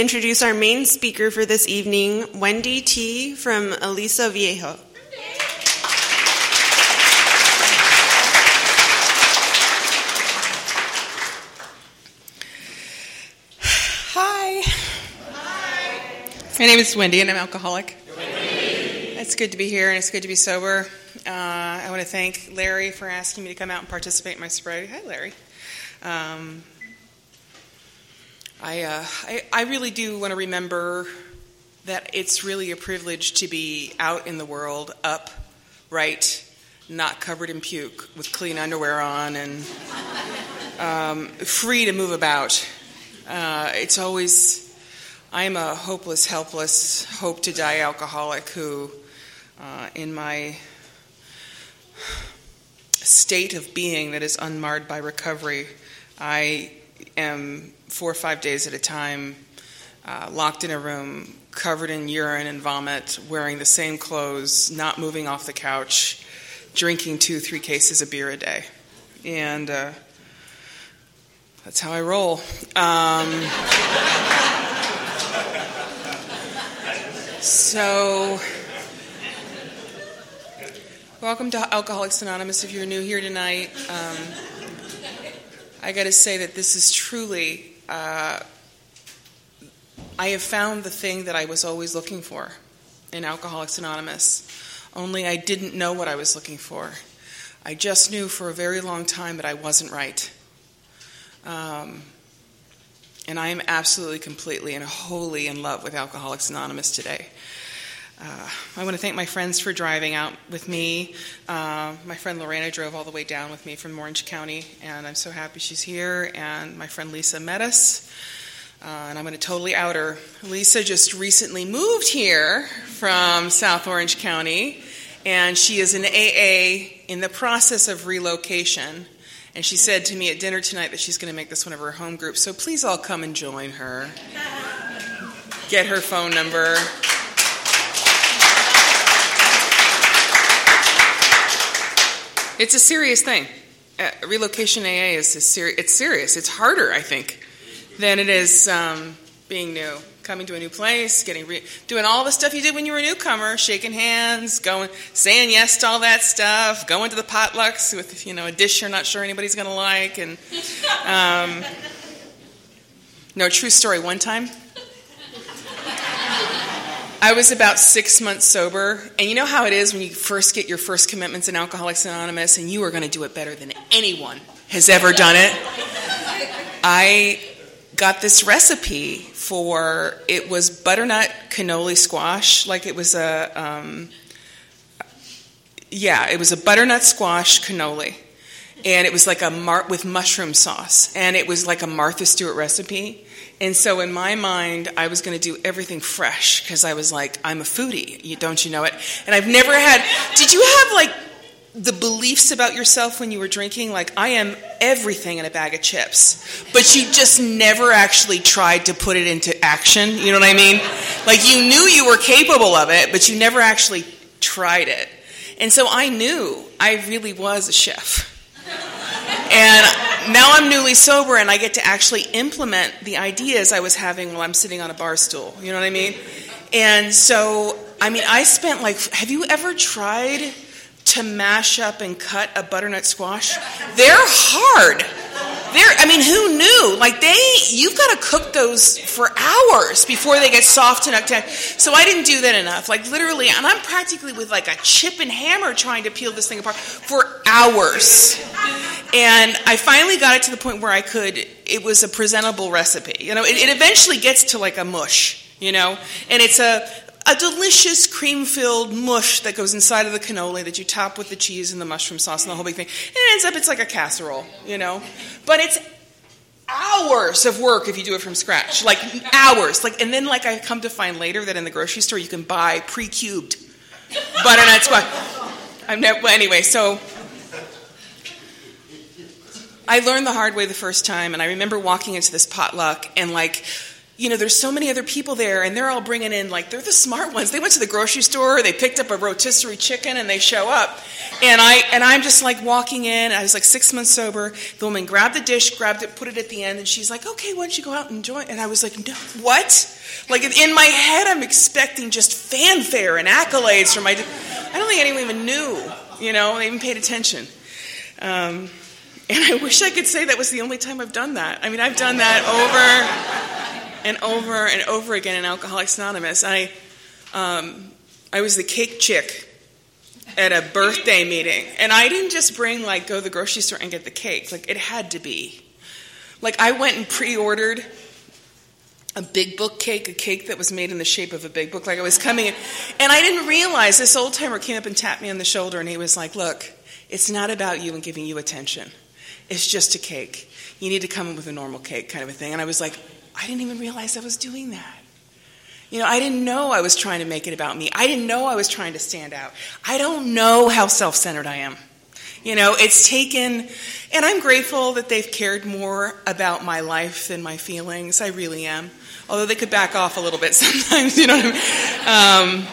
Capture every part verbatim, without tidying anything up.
Introduce our main speaker for this evening, Wendy T. from Aliso Viejo. Hi. Hi. My name is Wendy, and I'm alcoholic. Wendy. It's good to be here, and it's good to be sober. Uh, I want to thank Larry for asking me to come out and participate in my sobriety. Hi, Larry. Um, I, uh, I I really do want to remember that it's really a privilege to be out in the world, upright, not covered in puke, with clean underwear on, and um, free to move about. Uh, it's always, I am a hopeless, helpless, hope to die alcoholic who, uh, in my state of being that is unmarred by recovery, I am four or five days at a time uh, locked in a room, covered in urine and vomit, wearing the same clothes, not moving off the couch, drinking two, three cases of beer a day. And uh, that's how I roll. Um, so, welcome to Alcoholics Anonymous if you're new here tonight. Um, I got to say that this is truly, uh, I have found the thing that I was always looking for in Alcoholics Anonymous, only I didn't know what I was looking for. I just knew for a very long time that I wasn't right. Um, and I am absolutely, completely, and wholly in love with Alcoholics Anonymous today. Uh, I want to thank my friends for driving out with me. Uh, my friend Lorena drove all the way down with me from Orange County, and I'm so happy she's here. And my friend Lisa met us, uh, and I'm going to totally out her. Lisa just recently moved here from South Orange County, and she is an A A in the process of relocation. And she said to me at dinner tonight that she's going to make this one of her home groups. So please all come and join her. Get her phone number. It's a serious thing. Uh, relocation A A is a seri- it's serious. It's harder, I think, than it is um, being new. Coming to a new place, getting re- doing all the stuff you did when you were a newcomer, shaking hands, going, saying yes to all that stuff, going to the potlucks with, you know, a dish you're not sure anybody's going to like, and um, no, true story. One time, I was about six months sober, and you know how it is when you first get your first commitments in Alcoholics Anonymous, and you are going to do it better than anyone has ever done it. I got this recipe for, it was butternut cannoli squash, like it was a, um, yeah, it was a butternut squash cannoli, and it was like a mar- with mushroom sauce, and it was like a Martha Stewart recipe. And so in my mind, I was going to do everything fresh because I was like, I'm a foodie, you, don't you know it? And I've never had, did you have like the beliefs about yourself when you were drinking? Like, I am everything in a bag of chips, but you just never actually tried to put it into action, you know what I mean? Like, you knew you were capable of it, but you never actually tried it. And so I knew I really was a chef. And now I'm newly sober, and I get to actually implement the ideas I was having while I'm sitting on a bar stool. You know what I mean? And so, I mean, I spent like, have you ever tried to mash up and cut a butternut squash? They're hard. They're, I mean, who knew? Like, they, you've got to cook those for hours before they get soft enough to, so I didn't do that enough. Like, literally, and I'm practically with like a chip and hammer trying to peel this thing apart for hours. And I finally got it to the point where I could, it was a presentable recipe. You know, it, it eventually gets to like a mush, you know, and it's a, a delicious cream-filled mush that goes inside of the cannoli that you top with the cheese and the mushroom sauce and the whole big thing. And it ends up, it's like a casserole, you know. But it's hours of work if you do it from scratch. Like, hours. Like, and then, like, I come to find later that in the grocery store you can buy pre-cubed butternut squash. I've never, well, anyway, so I learned the hard way the first time, and I remember walking into this potluck and, like, you know, there's so many other people there, and they're all bringing in, like, they're the smart ones. They went to the grocery store, they picked up a rotisserie chicken, and they show up. And, I, and I'm just, like, walking in. I was, like, six months sober. The woman grabbed the dish, grabbed it, put it at the end, and she's like, okay, why don't you go out and enjoy it? And I was like, no, what? Like, in my head, I'm expecting just fanfare and accolades from my... I don't think anyone even knew, you know, they even paid attention. Um, and I wish I could say that was the only time I've done that. I mean, I've done that over and over and over again in Alcoholics Anonymous. I, um, I was the cake chick at a birthday meeting, and I didn't just bring, like, go to the grocery store and get the cake. Like, it had to be. Like, I went and pre-ordered a big book cake, a cake that was made in the shape of a big book, like I was coming in. And I didn't realize, this old timer came up and tapped me on the shoulder, and he was like, look, it's not about you and giving you attention. It's just a cake. You need to come in with a normal cake, kind of a thing. And I was like, I didn't even realize I was doing that. You know, I didn't know I was trying to make it about me. I didn't know I was trying to stand out. I don't know how self-centered I am. You know, it's taken, and I'm grateful that they've cared more about my life than my feelings. I really am. Although they could back off a little bit sometimes, you know what I mean? Um,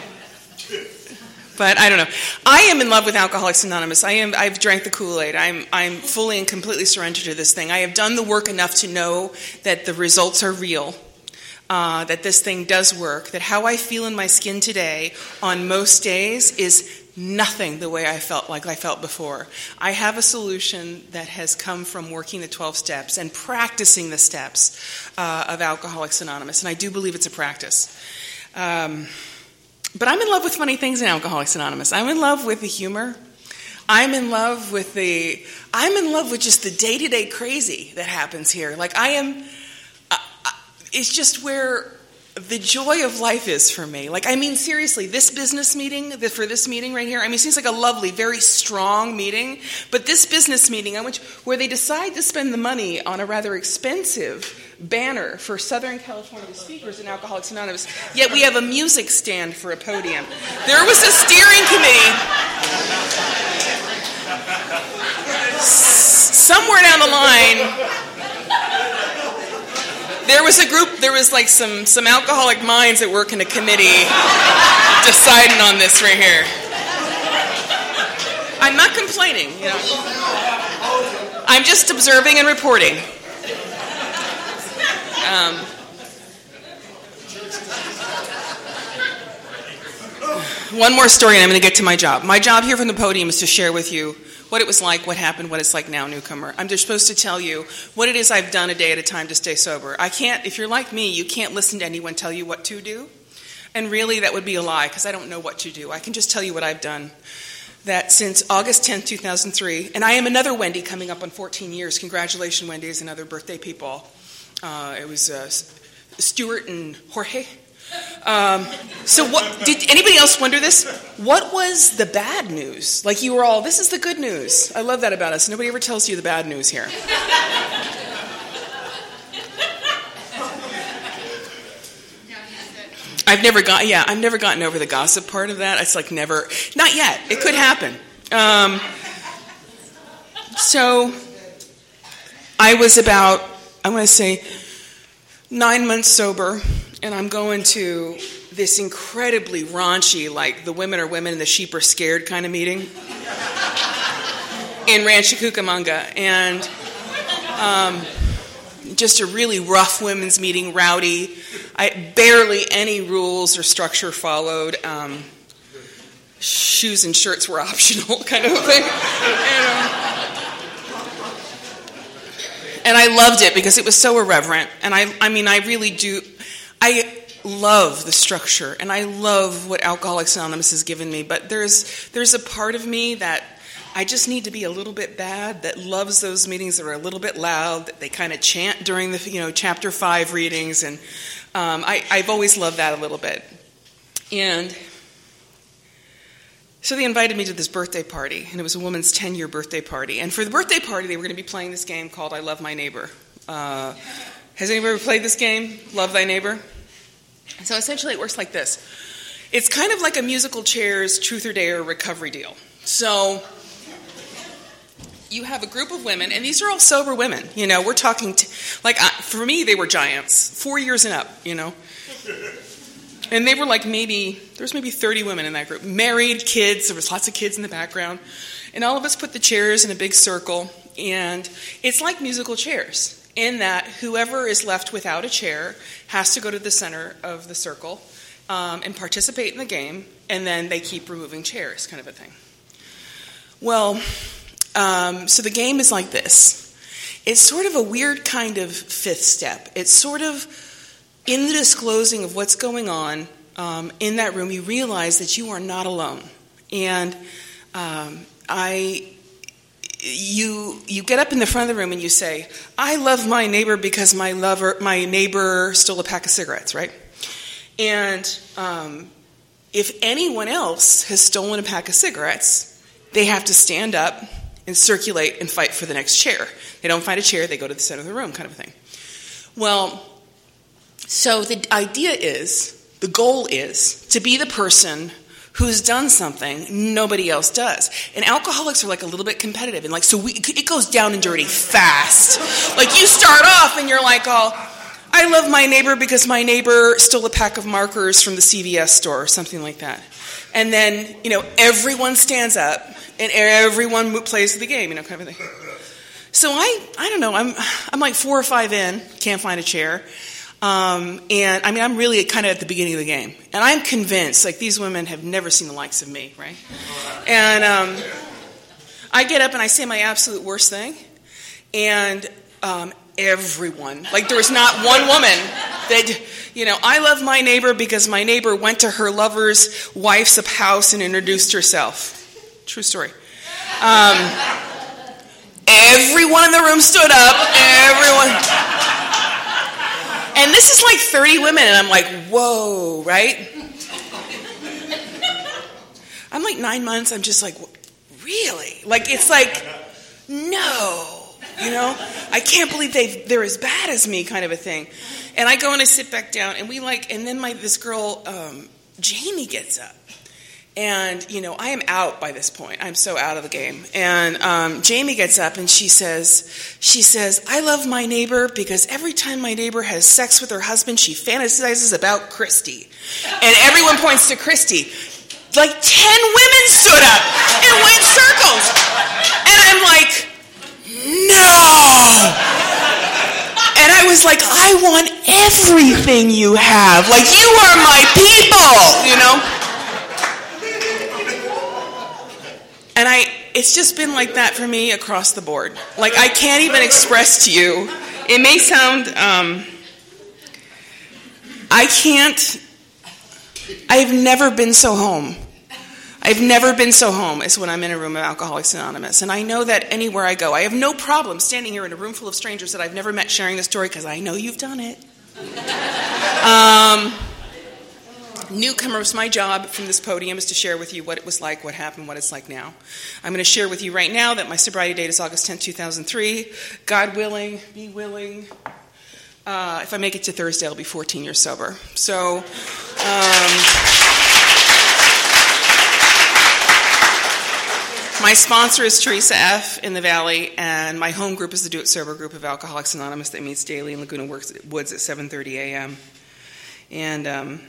but I don't know. I am in love with Alcoholics Anonymous. I am. I've drank the Kool-Aid. I'm. I'm fully and completely surrendered to this thing. I have done the work enough to know that the results are real. Uh, that this thing does work. That how I feel in my skin today, on most days, is nothing the way I felt like I felt before. I have a solution that has come from working the twelve steps and practicing the steps uh, of Alcoholics Anonymous, and I do believe it's a practice. Um, but I'm in love with funny things in Alcoholics Anonymous. I'm in love with the humor. I'm in love with the, I'm in love with just the day-to-day crazy that happens here. Like I am, uh, it's just where the joy of life is for me. Like, I mean, seriously, this business meeting, the, for this meeting right here, I mean, it seems like a lovely, very strong meeting, but this business meeting, on which, where they decide to spend the money on a rather expensive banner for Southern California speakers in Alcoholics Anonymous, yet we have a music stand for a podium. There was a steering committee s- somewhere down the line. There was a group, there was like some, some alcoholic minds that work in a committee deciding on this right here. I'm not complaining, you know. I'm just observing and reporting. Um, one more story and I'm going to get to my job. My job here from the podium is to share with you what it was like, what happened, what it's like now, newcomer. I'm just supposed to tell you what it is I've done a day at a time to stay sober. I can't, if you're like me, you can't listen to anyone tell you what to do. And really, that would be a lie, because I don't know what to do. I can just tell you what I've done. That since August tenth, two thousand three, and I am another Wendy coming up on fourteen years. Congratulations, Wendy, is another birthday people. Uh, it was uh, Stuart and Jorge. Um, so what, did anybody else wonder this? What was the bad news? Like you were all, this is the good news. I love that about us. Nobody ever tells you the bad news here. I've never got, yeah, I've never gotten over the gossip part of that. It's like never, not yet. It could happen. Um, so I was about, I want to say, nine months sober. And I'm going to this incredibly raunchy, like the women are women and the sheep are scared kind of meeting in Rancho Cucamonga. And um, just a really rough women's meeting, rowdy. I barely any rules or structure followed. Um, shoes and shirts were optional kind of a thing. And, um, and I loved it because it was so irreverent. And I, I mean, I really do... I love the structure, and I love what Alcoholics Anonymous has given me, but there's there's a part of me that I just need to be a little bit bad, that loves those meetings that are a little bit loud, that they kind of chant during the, you know, chapter five readings, and um, I, I've always loved that a little bit. And so they invited me to this birthday party, and it was a woman's ten-year birthday party, and for the birthday party, they were going to be playing this game called I Love My Neighbor. Uh, Has anybody ever played this game, Love Thy Neighbor? So essentially it works like this. It's kind of like a musical chairs, truth or dare recovery deal. So you have a group of women, and these are all sober women. You know, we're talking, t- like, uh, for me, they were giants, four years and up, you know. And they were like maybe, there was maybe thirty women in that group. Married, kids, there was lots of kids in the background. And all of us put the chairs in a big circle. And it's like musical chairs, in that whoever is left without a chair has to go to the center of the circle um, and participate in the game. And then they keep removing chairs, kind of a thing. Well, um, so the game is like this. It's sort of a weird kind of fifth step. It's sort of, in the disclosing of what's going on um, in that room, you realize that you are not alone. And um, I, you, you get up in the front of the room and you say, "I love my neighbor because my lover, my neighbor stole a pack of cigarettes," right? And um, if anyone else has stolen a pack of cigarettes, they have to stand up and circulate and fight for the next chair. They don't find a chair, they go to the center of the room, kind of a thing. Well, so the idea is, the goal is, to be the person who's done something nobody else does. And alcoholics are like a little bit competitive. And like, so we, it goes down and dirty fast. Like you start off and you're like, oh, I love my neighbor because my neighbor stole a pack of markers from the C V S store or something like that. And then, you know, everyone stands up and everyone plays the game, you know, kind of thing. So I, I don't know, I'm, I'm like four or five in, can't find a chair. Um, and I mean, I'm really kind of at the beginning of the game. And I'm convinced, like, these women have never seen the likes of me, right? And um, I get up and I say my absolute worst thing. And um, everyone, like, there was not one woman that, you know, I love my neighbor because my neighbor went to her lover's wife's house and introduced herself. True story. Um, everyone in the room stood up. Everyone. And this is like thirty women, and I'm like, whoa, right? I'm like nine months, I'm just like, really? Like, it's like, no, you know? I can't believe they they're as bad as me, kind of a thing. And I go and I sit back down, and we like, and then my this girl, um, Jamie, gets up. And, you know, I am out by this point. I'm so out of the game. And um, Jamie gets up and she says, she says, "I love my neighbor because every time my neighbor has sex with her husband, she fantasizes about Christy." And everyone points to Christy. Like ten women stood up and went circles. And I'm like, no. And I was like, I want everything you have. Like, you are my people, you know? And I, it's just been like that for me across the board. Like, I can't even express to you. It may sound, um, I can't, I've never been so home. I've never been so home as when I'm in a room of Alcoholics Anonymous. And I know that anywhere I go, I have no problem standing here in a room full of strangers that I've never met sharing the story because I know you've done it. Um... Newcomers, my job from this podium is to share with you what it was like, what happened, what it's like now. I'm going to share with you right now that my sobriety date is August tenth, two thousand three. God willing, be willing. Uh, if I make it to Thursday, I'll be fourteen years sober. So, um, my sponsor is Teresa F. in the Valley, and my home group is the Do It Sober group of Alcoholics Anonymous that meets daily in Laguna Woods at seven thirty a.m. And um,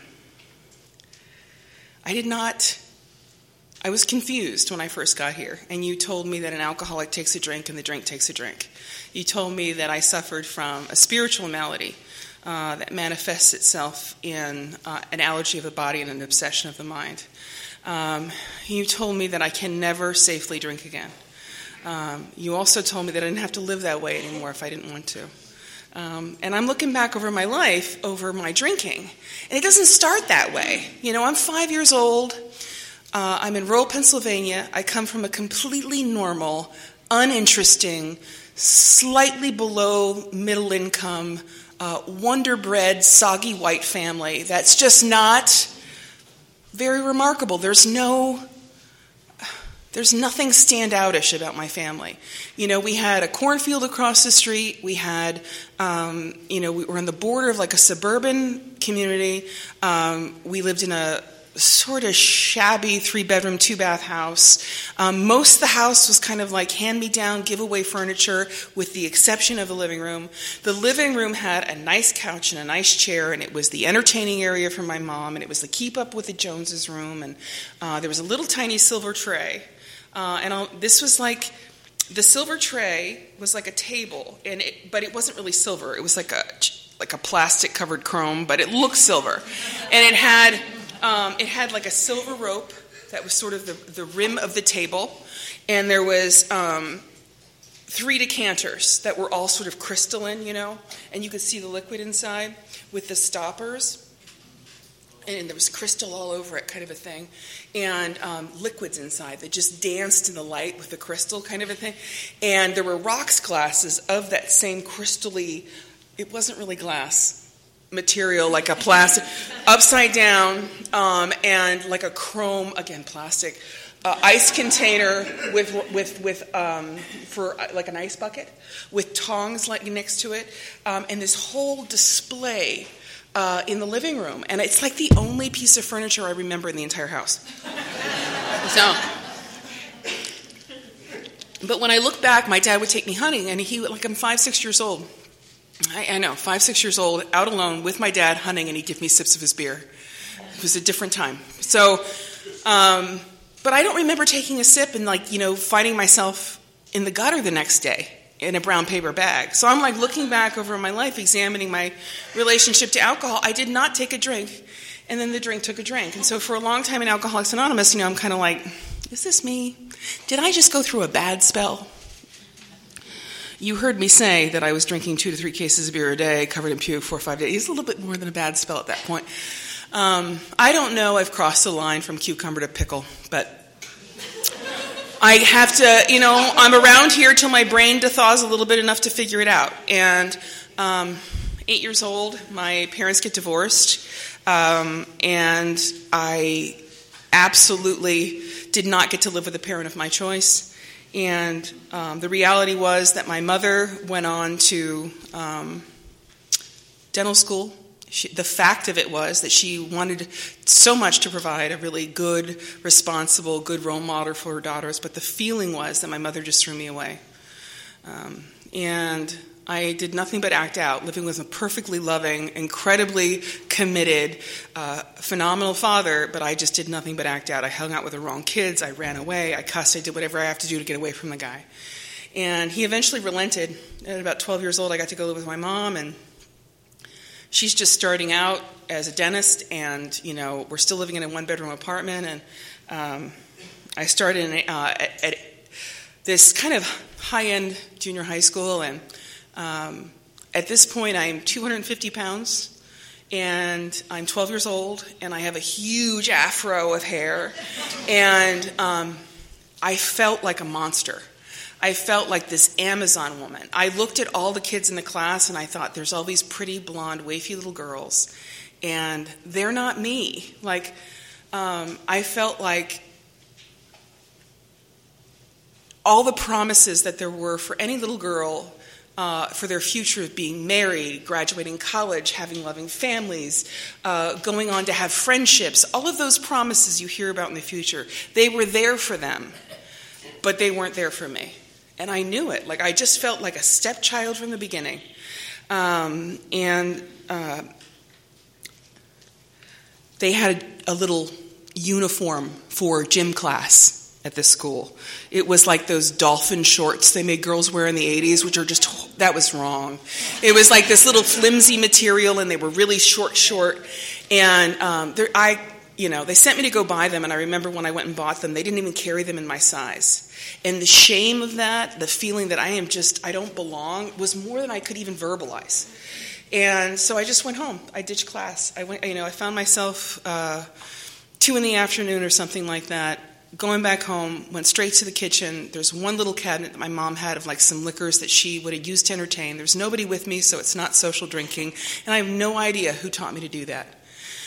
I did not, I was confused when I first got here, and you told me that an alcoholic takes a drink and the drink takes a drink. You told me that I suffered from a spiritual malady uh, that manifests itself in uh, an allergy of the body and an obsession of the mind. Um, you told me that I can never safely drink again. Um, you also told me that I didn't have to live that way anymore if I didn't want to. Um, and I'm looking back over my life, over my drinking, and it doesn't start that way. You know, I'm five years old. Uh, I'm in rural Pennsylvania. I come from a completely normal, uninteresting, slightly below middle income, uh, wonder-bred, soggy white family that's just not very remarkable. There's no... There's nothing standoutish about my family. You know, we had a cornfield across the street. We had, um, you know, we were on the border of like a suburban community. Um, we lived in a sort of shabby three-bedroom, two-bath house. Um, most of the house was kind of like hand-me-down, giveaway furniture, with the exception of the living room. The living room had a nice couch and a nice chair, and it was the entertaining area for my mom, and it was the Keep Up with the Joneses room, and uh, there was a little tiny silver tray. Uh, and I'll, this was like, the silver tray was like a table, and it, but it wasn't really silver. It was like a like a plastic-covered chrome, but it looked silver. And it had... Um, it had like a silver rope that was sort of the, the rim of the table, and there was um, three decanters that were all sort of crystalline, you know, and you could see the liquid inside with the stoppers, and there was crystal all over it, kind of a thing, and um, liquids inside that just danced in the light with the crystal, kind of a thing. And there were rocks glasses of that same crystally, it wasn't really glass material, like a plastic, upside down, um, and like a chrome, again, plastic, uh, ice container with with with um, for uh, like an ice bucket with tongs like next to it, um, and this whole display uh, in the living room, and it's like the only piece of furniture I remember in the entire house. So. But when I look back, my dad would take me hunting, and he like I'm five, six years old. I, I know, five, six years old, out alone with my dad hunting, and he'd give me sips of his beer. It was a different time. So, um, but I don't remember taking a sip and, like, you know, finding myself in the gutter the next day in a brown paper bag. So I'm, like, looking back over my life, examining my relationship to alcohol. I did not take a drink, and then the drink took a drink. And so for a long time in Alcoholics Anonymous, you know, I'm kind of like, is this me? Did I just go through a bad spell? You heard me say that I was drinking two to three cases of beer a day, covered in puke, four or five days. A little bit more than a bad spell at that point. Um, I don't know. I've crossed the line from cucumber to pickle, but I have to, you know, I'm around here till my brain dethaws a little bit enough to figure it out. And um, eight years old, my parents get divorced, um, and I absolutely did not get to live with a parent of my choice. And um, the reality was that my mother went on to um, dental school. She, the fact of it was that she wanted so much to provide a really good, responsible, good role model for her daughters, but the feeling was that my mother just threw me away. Um, and I did nothing but act out, living with a perfectly loving, incredibly committed, uh, phenomenal father, but I just did nothing but act out. I hung out with the wrong kids, I ran away, I cussed, I did whatever I have to do to get away from the guy. And he eventually relented. At about twelve years old, I got to go live with my mom, and she's just starting out as a dentist, and, you know, we're still living in a one-bedroom apartment, and um, I started in, uh, at, at this kind of high-end junior high school, and Um, at this point, I'm two hundred fifty pounds, and I'm twelve years old, and I have a huge afro of hair, and um, I felt like a monster. I felt like this Amazon woman. I looked at all the kids in the class, and I thought, there's all these pretty, blonde, wafy little girls, and they're not me. Like, um, I felt like all the promises that there were for any little girl Uh, for their future, being married, graduating college, having loving families, uh, going on to have friendships, all of those promises you hear about in the future, they were there for them, but they weren't there for me. And I knew it. Like, I just felt like a stepchild from the beginning. Um, and uh, they had a little uniform for gym class at this school. It was like those dolphin shorts they made girls wear in the eighties, which are just, that was wrong. It was like this little flimsy material, and they were really short, short. And um, I, you know, they sent me to go buy them, and I remember when I went and bought them, they didn't even carry them in my size. And the shame of that, the feeling that I am just, I don't belong, was more than I could even verbalize. And so I just went home. I ditched class. I went, you know, I found myself uh, two in the afternoon or something like that, going back home, went straight to the kitchen. There's one little cabinet that my mom had of like some liquors that she would have used to entertain. There's nobody with me, so it's not social drinking. And I have no idea who taught me to do that.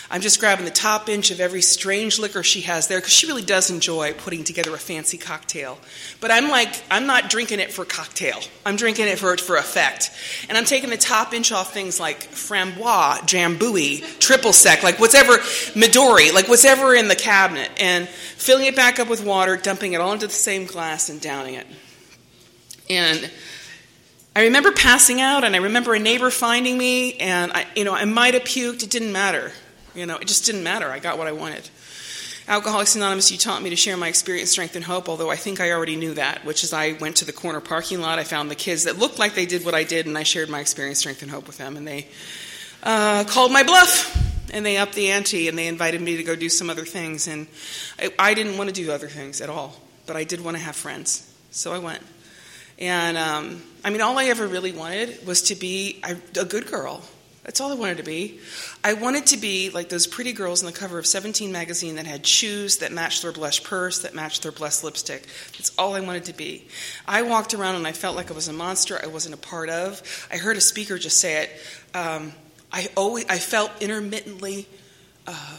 I'm just grabbing the top inch of every strange liquor she has there, because she really does enjoy putting together a fancy cocktail. But I'm like, I'm not drinking it for cocktail. I'm drinking it for for effect. And I'm taking the top inch off things like Framboise, Jambouille, Triple Sec, like whatever, Midori, like whatever in the cabinet, and filling it back up with water, dumping it all into the same glass and downing it. And I remember passing out, and I remember a neighbor finding me, and I, you know, I might have puked. It didn't matter. You know, it just didn't matter. I got what I wanted. Alcoholics Anonymous, you taught me to share my experience, strength, and hope, although I think I already knew that, which is I went to the corner parking lot. I found the kids that looked like they did what I did, and I shared my experience, strength, and hope with them. And they uh, called my bluff, and they upped the ante, and they invited me to go do some other things. And I, I didn't want to do other things at all, but I did want to have friends, so I went. And, um, I mean, all I ever really wanted was to be a, a good girl. That's all I wanted to be. I wanted to be like those pretty girls on the cover of Seventeen magazine that had shoes that matched their blush purse, that matched their blush lipstick. That's all I wanted to be. I walked around and I felt like I was a monster I wasn't a part of. I heard a speaker just say it. Um, I always, I felt intermittently uh,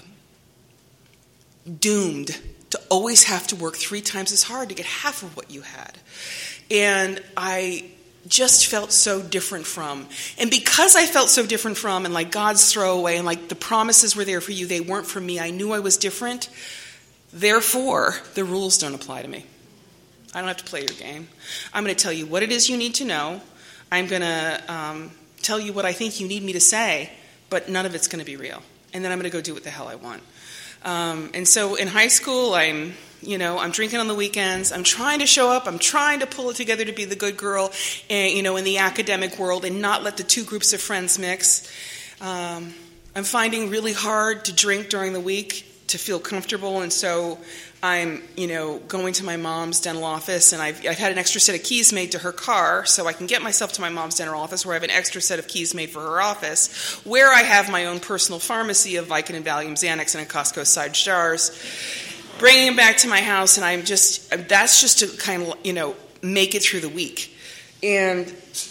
doomed to always have to work three times as hard to get half of what you had. And I just felt so different from. And because I felt so different from, and like God's throwaway, and like the promises were there for you, they weren't for me. I knew I was different. Therefore, the rules don't apply to me. I don't have to play your game. I'm going to tell you what it is you need to know. I'm going to um, tell you what I think you need me to say, but none of it's going to be real. And then I'm going to go do what the hell I want. Um, and so in high school, I'm, you know, I'm drinking on the weekends. I'm trying to show up. I'm trying to pull it together to be the good girl, and, you know, in the academic world, and not let the two groups of friends mix. Um, I'm finding really hard to drink during the week to feel comfortable, and so I'm, you know, going to my mom's dental office, and I've, I've had an extra set of keys made to her car so I can get myself to my mom's dental office, where I have an extra set of keys made for her office, where I have my own personal pharmacy of Vicodin, Valium, Xanax, and in Costco side jars, bringing them back to my house, and I'm just, that's just to kind of, you know, make it through the week. And,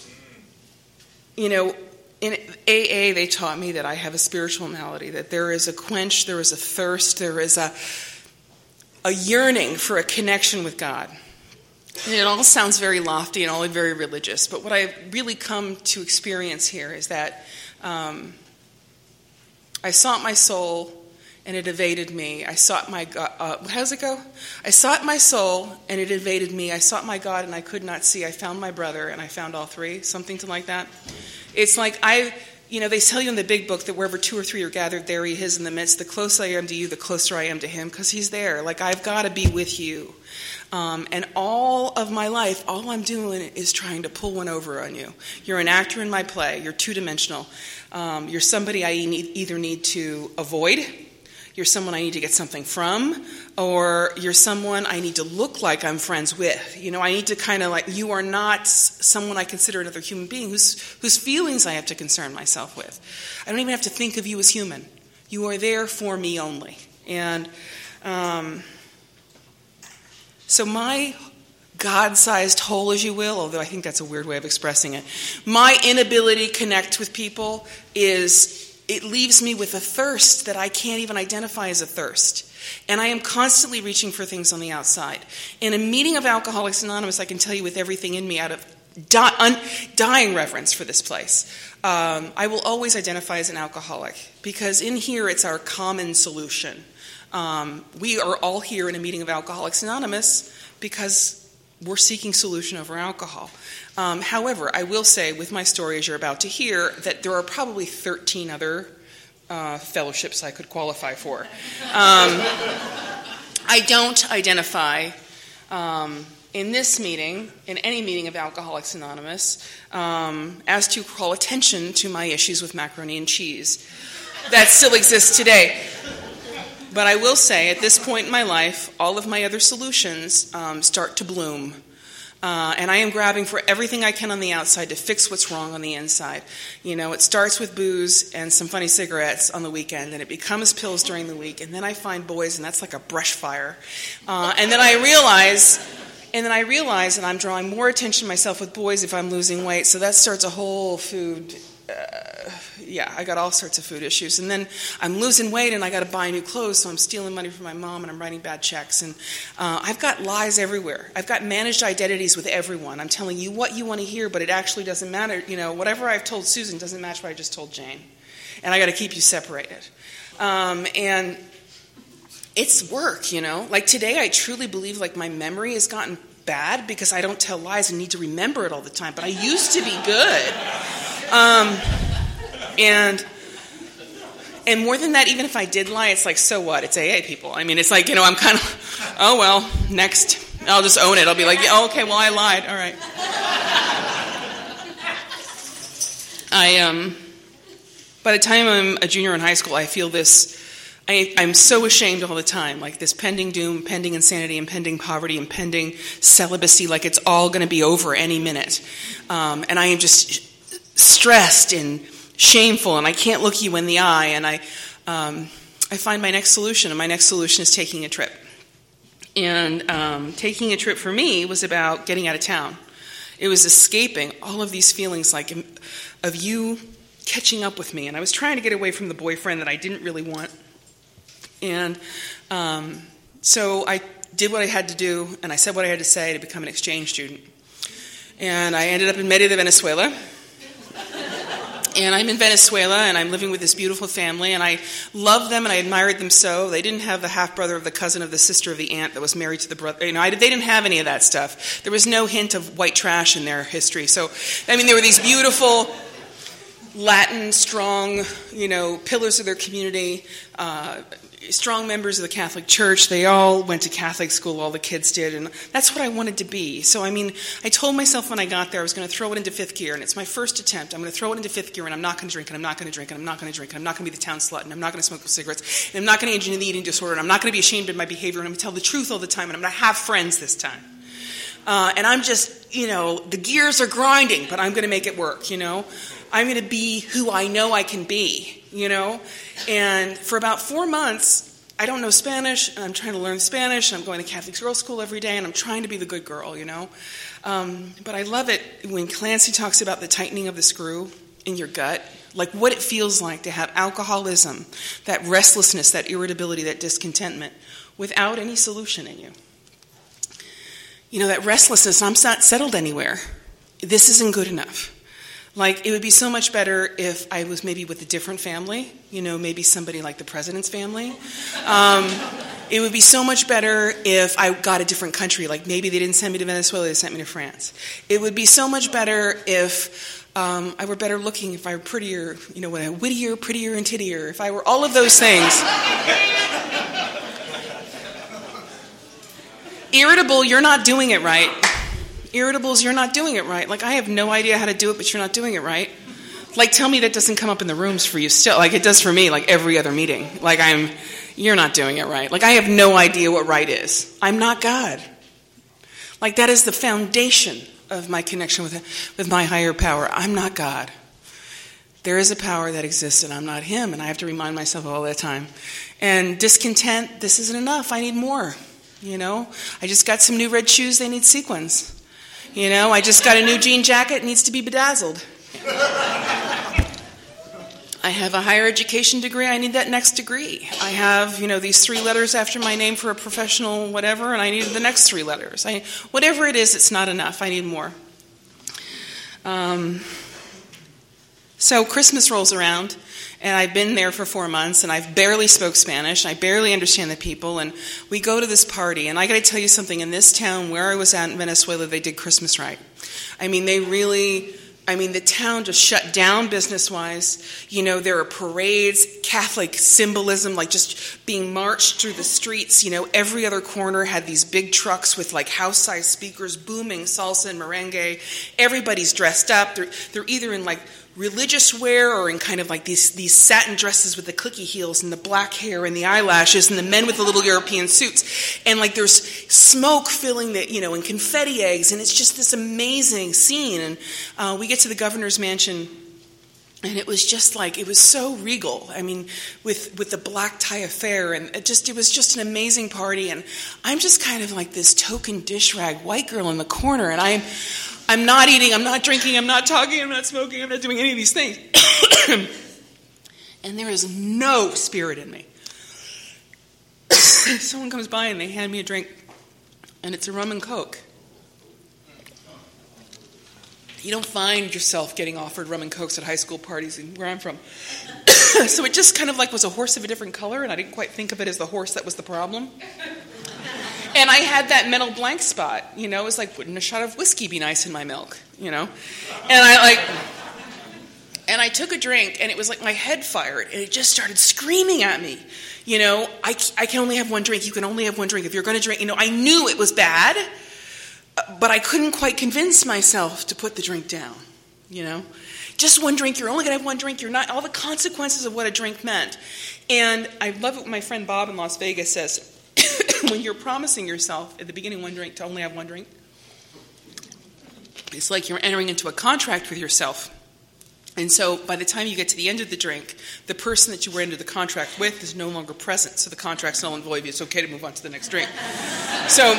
you know, in A A, they taught me that I have a spiritual malady, that there is a quench, there is a thirst, there is a a yearning for a connection with God. And it all sounds very lofty and all very religious, but what I've really come to experience here is that um, I sought my soul and it evaded me. I sought my God. Uh, how does it go? I sought my soul and it evaded me. I sought my God and I could not see. I found my brother and I found all three, something to like that. It's like I, you know, they tell you in the big book that wherever two or three are gathered, there he is in the midst. The closer I am to you, the closer I am to him, because he's there. Like, I've got to be with you. Um, and all of my life, all I'm doing is trying to pull one over on you. You're an actor in my play. You're two-dimensional. Um, you're somebody I need, either need to avoid, you're someone I need to get something from, or you're someone I need to look like I'm friends with. You know, I need to kind of like, you are not someone I consider another human being whose whose feelings I have to concern myself with. I don't even have to think of you as human. You are there for me only. And um, so my God-sized hole, as you will, although I think that's a weird way of expressing it, my inability to connect with people is... it leaves me with a thirst that I can't even identify as a thirst. And I am constantly reaching for things on the outside. In a meeting of Alcoholics Anonymous, I can tell you with everything in me out of di- un- dying reverence for this place, um, I will always identify as an alcoholic, because in here it's our common solution. Um, we are all here in a meeting of Alcoholics Anonymous because we're seeking solution over alcohol. Um, however, I will say, with my story, as you're about to hear, that there are probably thirteen other uh, fellowships I could qualify for. Um, I don't identify um, in this meeting, in any meeting of Alcoholics Anonymous, um, as to call attention to my issues with macaroni and cheese. That still exists today. But I will say, at this point in my life, all of my other solutions um, start to bloom. Uh, and I am grabbing for everything I can on the outside to fix what's wrong on the inside. You know, it starts with booze and some funny cigarettes on the weekend, and it becomes pills during the week, and then I find boys, and that's like a brush fire. Uh, and then I realize... And then I realize that I'm drawing more attention to myself with boys if I'm losing weight, so that starts a whole food... Uh, yeah, I got all sorts of food issues. And then I'm losing weight and I got to buy new clothes, so I'm stealing money from my mom and I'm writing bad checks. And uh, I've got lies everywhere. I've got managed identities with everyone. I'm telling you what you want to hear, but it actually doesn't matter. You know, whatever I've told Susan doesn't match what I just told Jane. And I got to keep you separated. Um, and it's work, you know. Like today I truly believe like my memory has gotten bad because I don't tell lies and need to remember it all the time. But I used to be good. Um, and and more than that, even if I did lie, it's like, so what? It's A A people. I mean, it's like, you know, I'm kind of, oh, well, next. I'll just own it. I'll be like, oh, okay, well, I lied. All right. I, um, by the time I'm a junior in high school, I feel this, I, I'm so ashamed all the time, like this pending doom, pending insanity, impending poverty, impending celibacy, like it's all going to be over any minute. Um, and I am just stressed and shameful, and I can't look you in the eye, and I um, I find my next solution, and my next solution is taking a trip. And um, taking a trip for me was about getting out of town. It was escaping all of these feelings like of you catching up with me, and I was trying to get away from the boyfriend that I didn't really want. And um, so I did what I had to do, and I said what I had to say to become an exchange student. And I ended up in Mérida, Venezuela. And I'm in Venezuela, and I'm living with this beautiful family, and I love them, and I admired them so. They didn't have the half-brother of the cousin of the sister of the aunt that was married to the brother. You know, I, they didn't have any of that stuff. There was no hint of white trash in their history. So, I mean, there were these beautiful Latin, strong, you know, pillars of their community, uh, strong members of the Catholic Church. They all went to Catholic school, all the kids did, and that's what I wanted to be. So, I mean, I told myself when I got there I was going to throw it into fifth gear, and it's my first attempt. I'm going to throw it into fifth gear, and I'm not going to drink, and I'm not going to drink, and I'm not going to drink, and I'm not going to be the town slut, and I'm not going to smoke cigarettes, and I'm not going to engage in the eating disorder, and I'm not going to be ashamed of my behavior, and I'm going to tell the truth all the time, and I'm going to have friends this time. Uh, and I'm just, you know, the gears are grinding, but I'm going to make it work, you know. I'm going to be who I know I can be, you know. And for about four months, I don't know Spanish, and I'm trying to learn Spanish, and I'm going to Catholic girls' school every day, and I'm trying to be the good girl, you know. Um, but I love it when Clancy talks about the tightening of the screw in your gut, like what it feels like to have alcoholism, that restlessness, that irritability, that discontentment, without any solution in you. You know, that restlessness, I'm not settled anywhere. This isn't good enough. Like, it would be so much better if I was maybe with a different family, you know, maybe somebody like the president's family. Um, it would be so much better if I got a different country, like maybe they didn't send me to Venezuela, they sent me to France. It would be so much better if um, I were better looking, if I were prettier, you know, wittier, prettier, and tittier, if I were all of those things. Irritable, you're not doing it right. Irritables, you're not doing it right. Like, I have no idea how to do it, but you're not doing it right. Like, tell me that doesn't come up in the rooms for you still. Like, it does for me, like, every other meeting. Like, I'm, you're not doing it right. Like, I have no idea what right is. I'm not God. Like, that is the foundation of my connection with, with my higher power. I'm not God. There is a power that exists, and I'm not him, and I have to remind myself all the time. And discontent, this isn't enough. I need more, you know. I just got some new red shoes. They need sequins. You know, I just got a new jean jacket. It needs to be bedazzled. I have a higher education degree. I need that next degree. I have, you know, these three letters after my name for a professional whatever, and I need the next three letters. I, whatever it is, it's not enough. I need more. Um, so Christmas rolls around, and I've been there for four months, and I've barely spoke Spanish. I barely understand the people, and we go to this party. And I got to tell you something. In this town where I was at in Venezuela, they did Christmas right. I mean, they really... I mean, the town just shut down business-wise. You know, there are parades, Catholic symbolism, like just being marched through the streets. You know, every other corner had these big trucks with like house-sized speakers booming salsa and merengue. Everybody's dressed up. They're, they're either in like religious wear or in kind of like these, these satin dresses with the clicky heels and the black hair and the eyelashes, and the men with the little European suits. And like there's smoke filling the, you know, and confetti eggs, and it's just this amazing scene. And uh, we get to the governor's mansion, and it was just like, it was so regal. I mean, with with the black tie affair, and it just it was just an amazing party. And I'm just kind of like this token dish rag white girl in the corner, and I'm I'm not eating, I'm not drinking, I'm not talking, I'm not smoking, I'm not doing any of these things. and there is no spirit in me. Someone comes by and they hand me a drink, and it's a rum and Coke. You don't find yourself getting offered rum and Cokes at high school parties where I'm from. So it just kind of like was a horse of a different color, and I didn't quite think of it as the horse that was the problem. And I had that mental blank spot, you know, it was like, wouldn't a shot of whiskey be nice in my milk, you know? And I like, and I took a drink, and it was like my head fired, and it just started screaming at me. You know, I, I can only have one drink, you can only have one drink. If you're going to drink, you know, I knew it was bad, but I couldn't quite convince myself to put the drink down, you know? Just one drink, you're only going to have one drink, you're not, all the consequences of what a drink meant. And I love what my friend Bob in Las Vegas says. When you're promising yourself at the beginning one drink to only have one drink, it's like you're entering into a contract with yourself. And so by the time you get to the end of the drink, the person that you were into the contract with is no longer present, so the contract's null and void. It's okay to move on to the next drink. So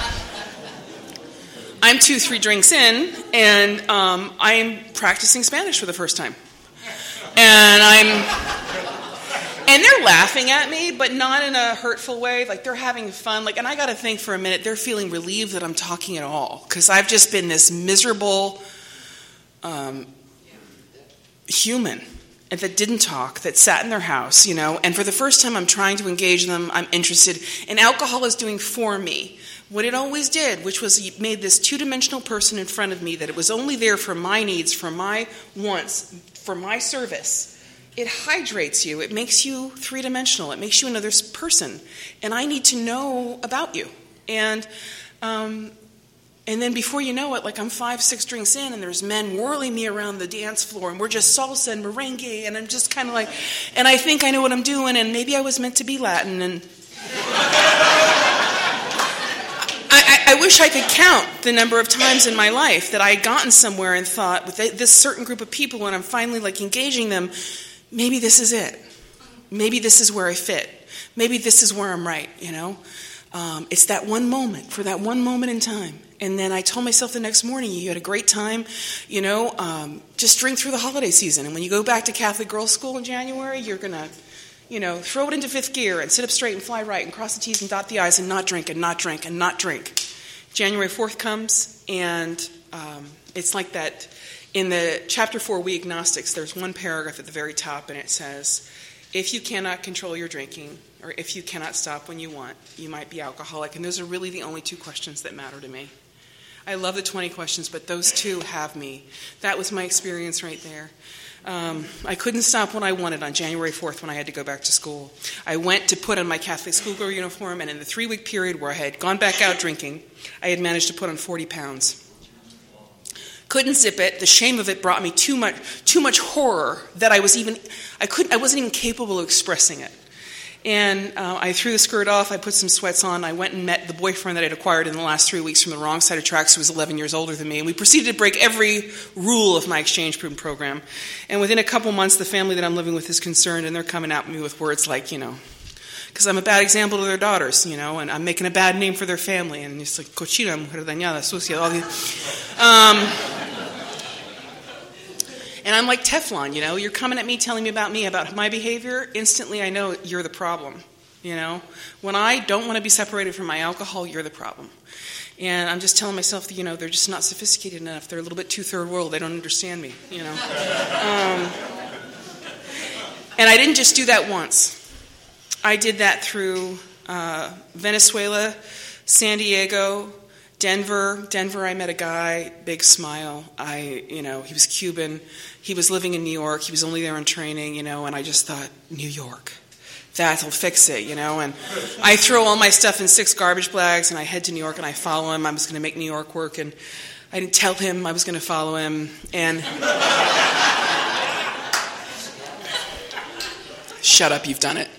I'm two, three drinks in, and um, I'm practicing Spanish for the first time. And I'm... And they're laughing at me, but not in a hurtful way. Like, they're having fun. Like, and I got to think for a minute, they're feeling relieved that I'm talking at all. Because I've just been this miserable um, human that didn't talk, that sat in their house, you know. And for the first time, I'm trying to engage them. I'm interested. And alcohol is doing for me what it always did, which was it made this two-dimensional person in front of me that it was only there for my needs, for my wants, for my service. It hydrates you. It makes you three-dimensional. It makes you another person. And I need to know about you. And um, and then before you know it, like I'm five, six drinks in, and there's men whirling me around the dance floor, and we're just salsa and merengue, and I'm just kind of like, and I think I know what I'm doing, and maybe I was meant to be Latin. And I, I, I wish I could count the number of times in my life that I had gotten somewhere and thought, with this certain group of people, when I'm finally like engaging them, maybe this is it. Maybe this is where I fit. Maybe this is where I'm right, you know? Um, it's that one moment, for that one moment in time. And then I told myself the next morning, you had a great time, you know, um, just drink through the holiday season. And when you go back to Catholic girls' school in January, you're going to, you know, throw it into fifth gear and sit up straight and fly right and cross the T's and dot the I's and not drink and not drink and not drink. January fourth comes, and um, it's like that. In the chapter four, We Agnostics, there's one paragraph at the very top, and it says, if you cannot control your drinking, or if you cannot stop when you want, you might be alcoholic. And those are really the only two questions that matter to me. I love the twenty questions, but those two have me. That was my experience right there. Um, I couldn't stop when I wanted on January fourth when I had to go back to school. I went to put on my Catholic schoolgirl uniform, and in the three-week period where I had gone back out drinking, I had managed to put on forty pounds. Couldn't zip it. The shame of it brought me too much, too much horror that I was even, I couldn't, I wasn't even capable of expressing it. And uh, I threw the skirt off. I put some sweats on. I went and met the boyfriend that I'd acquired in the last three weeks from the wrong side of tracks, who was eleven years older than me. And we proceeded to break every rule of my exchange program. And within a couple months, the family that I'm living with is concerned, and they're coming at me with words like, you know, because I'm a bad example to their daughters, you know, and I'm making a bad name for their family. And it's like, cochina, mujer dañada, sucia, all these. Um, and I'm like Teflon, you know. You're coming at me, telling me about me, about my behavior. Instantly, I know you're the problem, you know. When I don't want to be separated from my alcohol, you're the problem. And I'm just telling myself that, you know, they're just not sophisticated enough. They're a little bit too third world. They don't understand me, you know. Um, and I didn't just do that once. I did that through uh, Venezuela, San Diego, Denver. Denver, I met a guy, big smile. I, you know, he was Cuban. He was living in New York. He was only there on training, you know, and I just thought, New York, that'll fix it, you know. And I throw all my stuff in six garbage bags, and I head to New York, and I follow him. I was going to make New York work, and I didn't tell him I was going to follow him. And shut up, you've done it.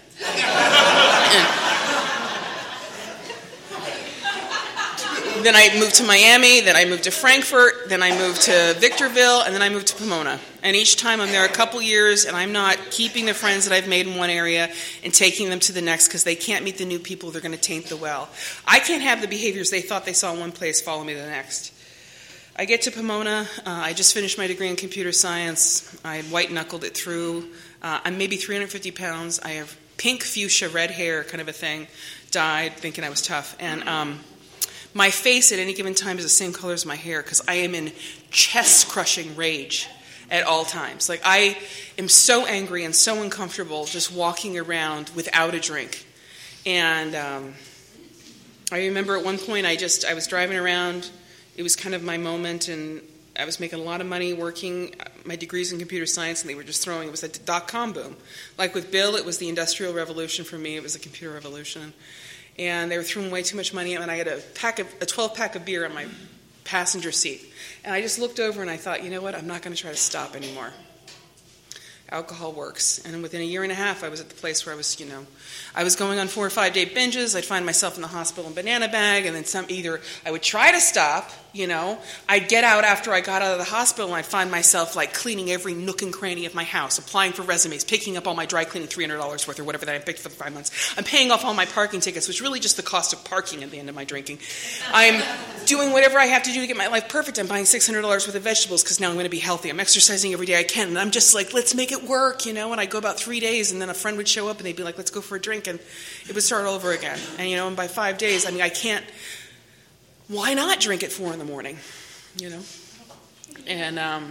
Then I moved to Miami, then I moved to Frankfurt, then I moved to Victorville, and then I moved to Pomona. And each time I'm there a couple years, and I'm not keeping the friends that I've made in one area and taking them to the next because they can't meet the new people. They're going to taint the well. I can't have the behaviors they thought they saw in one place follow me to the next. I get to Pomona. Uh, I just finished my degree in computer science. I had white-knuckled it through. Uh, I'm maybe three hundred fifty pounds. I have pink fuchsia, red hair, kind of a thing. Died thinking I was tough. And um, my face at any given time is the same color as my hair because I am in chest-crushing rage at all times. Like, I am so angry and so uncomfortable just walking around without a drink. And um, I remember at one point I just, I was driving around. It was kind of my moment, and I was making a lot of money working my degrees in computer science, and they were just throwing, it was a dot-com boom. Like with Bill, it was the Industrial Revolution. For me, it was the computer revolution. And they were throwing way too much money at me, and I had a pack of, a twelve-pack of beer on my passenger seat. And I just looked over and I thought, you know what, I'm not going to try to stop anymore. Alcohol works. And within a year and a half, I was at the place where I was, you know, I was going on four or five day binges. I'd find myself in the hospital in banana bag, and then some, either I would try to stop, you know, I'd get out after I got out of the hospital, and I'd find myself like cleaning every nook and cranny of my house, applying for resumes, picking up all my dry cleaning, three hundred dollars worth or whatever that I picked for the five months. I'm paying off all my parking tickets, which is really just the cost of parking at the end of my drinking. I'm doing whatever I have to do to get my life perfect. I'm buying six hundred dollars worth of vegetables because now I'm going to be healthy. I'm exercising every day I can, and I'm just like, let's make it work, you know, and I'd go about three days, and then a friend would show up, and they'd be like, let's go for a drink, and it would start all over again. And, you know, and by five days, I mean, I can't, why not drink at four in the morning, you know? And um,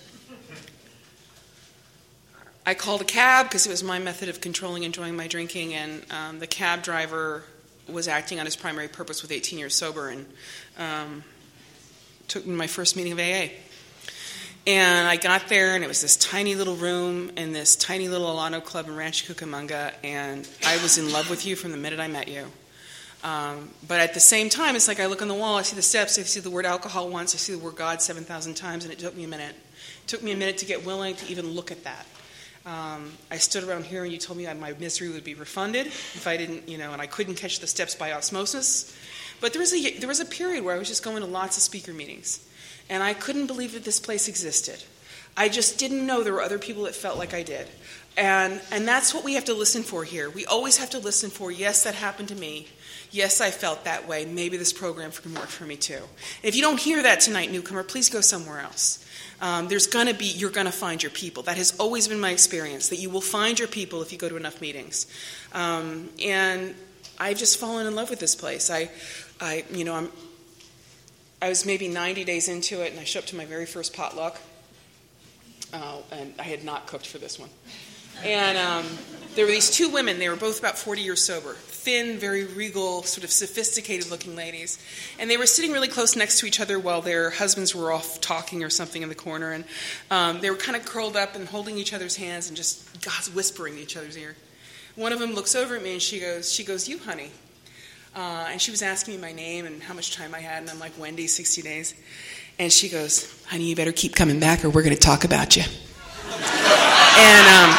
I called a cab because it was my method of controlling and enjoying my drinking, and um, the cab driver was acting on his primary purpose with eighteen years sober, and um, took me to my first meeting of A A. And I got there, and it was this tiny little room in this tiny little Alano club in Rancho Cucamonga, and I was in love with you from the minute I met you. Um, but at the same time, it's like I look on the wall, I see the steps, I see the word alcohol once, I see the word God seven thousand times, and it took me a minute. It took me a minute to get willing to even look at that. Um, I stood around here, and you told me that my misery would be refunded if I didn't, you know, and I couldn't catch the steps by osmosis. But there was a, there was a period where I was just going to lots of speaker meetings. And I couldn't believe that this place existed. I just didn't know there were other people that felt like I did. And and that's what we have to listen for here. We always have to listen for, yes, that happened to me. Yes, I felt that way. Maybe this program can work for me too. And if you don't hear that tonight, newcomer, please go somewhere else. Um, there's going to be, you're going to find your people. That has always been my experience, that you will find your people if you go to enough meetings. Um, and I've just fallen in love with this place. I, I you know, I'm... I was maybe ninety days into it, and I showed up to my very first potluck, uh, and I had not cooked for this one. And um, there were these two women. They were both about forty years sober, thin, very regal, sort of sophisticated-looking ladies. And they were sitting really close next to each other while their husbands were off talking or something in the corner. And um, they were kind of curled up and holding each other's hands and just God's whispering in each other's ear. One of them looks over at me, and she goes, she goes, "You, honey." Uh, and she was asking me my name and how much time I had, and I'm like, "Wendy, sixty days. And she goes, "Honey, you better keep coming back or we're going to talk about you." And um,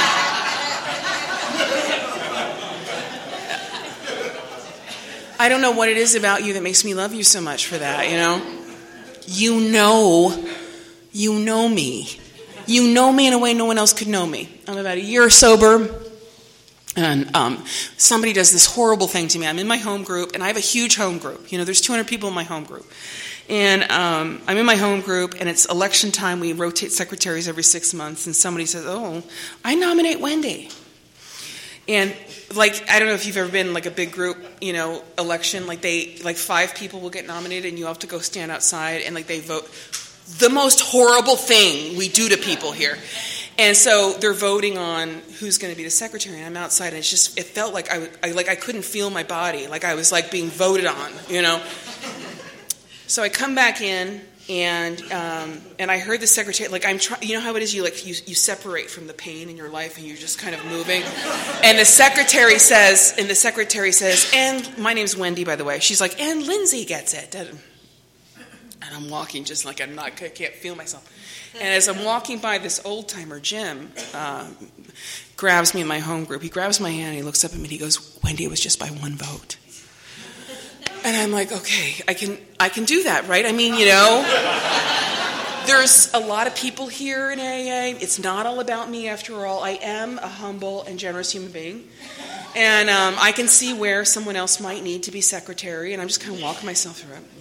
I don't know what it is about you that makes me love you so much for that, you know? You know, you know me. You know me in a way no one else could know me. I'm about a year sober. And um, somebody does this horrible thing to me. I'm in my home group, and I have a huge home group. You know, there's two hundred people in my home group. And um, I'm in my home group, and it's election time. We rotate secretaries every six months, and somebody says, "Oh, I nominate Wendy." And, like, I don't know if you've ever been in, like, a big group, you know, election. Like, they, like, five people will get nominated, and you have to go stand outside, and, like, they vote. The most horrible thing we do to people here. And so they're voting on who's going to be the secretary, and I'm outside, and it's just, it felt like I, I, like I couldn't feel my body, like I was like being voted on, you know. So I come back in, and um, and I heard the secretary, like I'm trying, you know how it is, you like you you separate from the pain in your life, and you're just kind of moving. And the secretary says, and the secretary says, and my name's Wendy, by the way. She's like, and Lindsay gets it. And I'm walking just like I'm not, I can't feel myself. And as I'm walking by, this old-timer, Jim, uh, grabs me in my home group. He grabs my hand, and he looks up at me, and he goes, "Wendy, it was just by one vote." And I'm like, okay, I can I can do that, right? I mean, you know, there's a lot of people here in A A. It's not all about me, after all. I am a humble and generous human being. And um, I can see where someone else might need to be secretary, and I'm just kind of walking myself through it.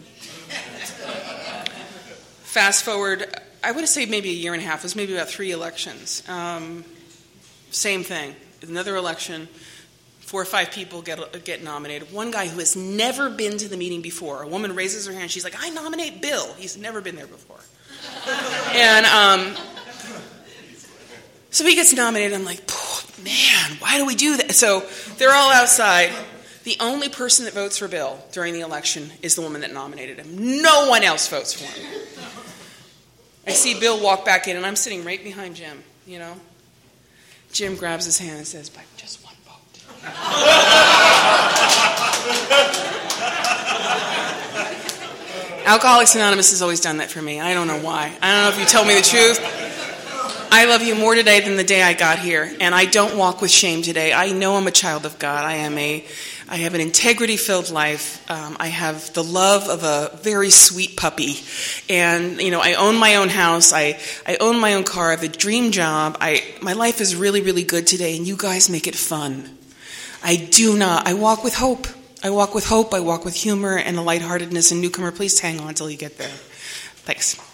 Fast forward, I would say maybe a year and a half. It was maybe about three elections. Um, Same thing. Another election. Four or five people get get nominated. One guy who has never been to the meeting before, a woman raises her hand. She's like, I nominate Bill. He's never been there before. and um, so he gets nominated. I'm like, man, why do we do that? So they're all outside. The only person that votes for Bill during the election is the woman that nominated him. No one else votes for him. I see Bill walk back in, and I'm sitting right behind Jim, you know. Jim grabs his hand and says, by just one vote. Alcoholics Anonymous has always done that for me. I don't know why. I don't know if you tell me the truth. I love you more today than the day I got here, and I don't walk with shame today. I know I'm a child of God. I am a, I have an integrity-filled life. Um, I have the love of a very sweet puppy, and you know, I own my own house. I, I own my own car. I have a dream job. I, my life is really, really good today, and you guys make it fun. I do not. I walk with hope. I walk with hope. I walk with humor and a lightheartedness. And newcomer, please hang on until you get there. Thanks.